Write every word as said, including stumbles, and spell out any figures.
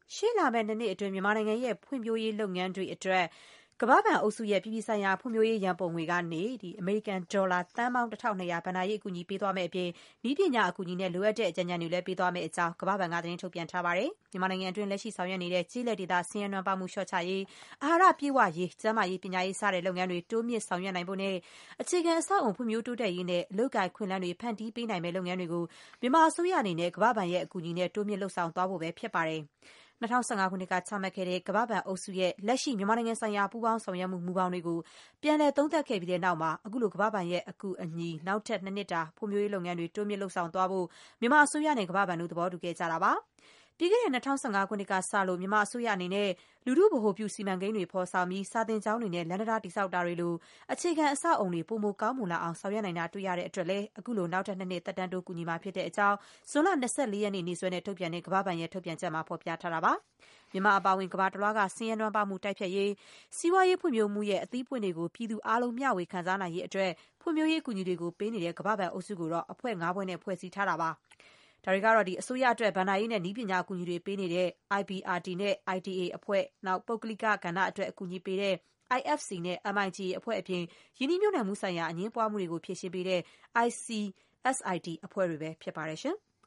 ရှေ့လာမယ့်နှစ်နှစ်အတွင်းမြန်မာနိုင်ငံရဲ့ဖွံ့ဖြိုးရေးလုပ်ငန်းတွေအတွက်ကမ္ဘာ့ဘဏ်အုပ်စုရဲ့ပြည်ပဆိုင်ရာဖွံ့ဖြိုးရေးရန်ပုံငွေကနေအမေရိကန်ဒေါ်လာသန်းပေါင်းတစ်ထောင်နှစ်ရာဘဏ္ဍာရေးအကူအညီပေးသွားမယ့်အပြင်နည်းပညာအကူအညီနဲ့လိုအပ်တဲ့အကြံဉာဏ်တွေလည်းပေးသွားမယ့်အကြောင်းကမ္ဘာ့ဘဏ်ကသတင်းထုတ်ပြန်ထားပါတယ်။မြန်မာနိုင်ငံအတွင်းလက်ရှိဆောင်ရွက်နေတဲ့ကျေးလက်ဒေသဆင်းရဲနွမ်းပါးမှုလျှော့ချရေး၊အာဟာရပြည့်ဝရေး၊ကျန်းမာရေး၊ပညာရေးစတဲ့လုပ်ငန်းတွေတိုးမြင့်ဆောင်ရွက်နိုင်ဖို့နဲ့အခြေခံအဆောက်အအုံဖွံ့ဖြိုးတိုးတက်ရေးနဲ့အလုပ်အကိုင်အခွင့်အလမ်းတွေဖန်တီးပေးနိုင်မယ့်လုပ်ငန်းတွေကိုမြန်မာအစိုးရအနေနဲ့ကမ္ဘာ့ဘဏ်ရဲ့အကူအညီနဲ့တိုးမြင့်လုပ်ဆောင်သွားဖို့ပဲဖြစ်ပါတယ်။၂၀၁၅ခုနှစ်ကချမှတ်ခဲ့တဲ့ကမ္ဘာ့ဘဏ်အုပ်စုရဲ့လက်ရှိမြန်မာနိုင်ငံဆိုင်ရာပူးပေါင်းဆောင်ရွက်မှုမူဘောင်တွေကိုပြန်လည်သုံးသပ်ခဲ့ပြီးတဲ့နောက်မှာအခုလိုကမ္ဘာ့ဘဏ်ရဲ့အကူအညီနောက်ထပ်နှစ်နှစ်တာဖွံ့ဖြိုးရေးလုပ်ငန်းတွေတိုးမြင့်လုပ်ဆောင်သွားဖို့မြန်မာအစိုးရနဲ့ကမ္ဘာ့ဘဏ်တို့သဘောတူခဲ့ကြတာပါ။ပြီးခဲ့တဲ့၂၀၁၅ခုနှစ်ကစလို့မြန်မာအစိုးရအနေနဲ့လူထုဗဟိုပြုစီမံကိန်းတွေဖော်ဆောင်ပြီးစာသင်ကျောင်းတွေနဲ့လမ်းတံတားတည်ဆောက်တာတွေလိုအခြေခံအဆောက်အအုံတွေပိုမိုကောင်းမွန်လာအောင်ဆောင်ရွက်နိုင်တာတွေ့ရတဲ့အတွက်လည်းအခုလိုနောက်ထပ်နှစ်နှစ်သက်တမ်းတိုးကူညီမှာဖြစ်တဲ့အကြောင်းဇွန်လ၂၄ရက်နေ့နေ့စွဲနဲ့ထုတ်ပြန်တဲ့ကမ္ဘာ့ဘဏ်ရဲ့ထုတ်ပြန်ချက်မှာဖော်ပြထားတာပါ။မြန်မာအပါအဝင်ကမ္ဘာတလွှားကဆင်းရဲနွမ်းပါးမှုတိုက်ဖျက်ရေး၊စီးပွားရေးဖွံ့ဖြိုးမှုရဲ့အသီးပွင့်တွေကိုပြည်သူအားလုံးမျှဝေခံစားနိုင်ရေးအတွက်ဖွံ့ဖြိုးရေးအကူအညီတွေကိုပေးနေတဲ့ကမ္ဘာ့ဘဏ်အုပ်စုကိုတော့အဖွဲ့ငါးဖွဲ့နဲ့ဖွဲ့စည်းထားတာပါ။ဒါတွေကတော့အစိုးရအတွက်ဘဏ္ဍာရေးနဲ့နည်းပညာအကူအညီတွေပေးနေတဲ့ I B R D နဲ့ I D A အဖွဲ့၊ပုဂ္ဂလိကကဏ္ဍအတွက်အကူအညီပေးတဲ့ I F C နဲ့ M I G A အဖွဲ့အပြင်ရင်းနှီးမြှုပ်နှံမှုဆိုင်ရာအငြင်းပွားမှုတွေကိုဖြေရှင်းပေးတဲ့ I C S I D အဖွဲ့တွေပဲဖြစ်ပါတယ်ရှင်။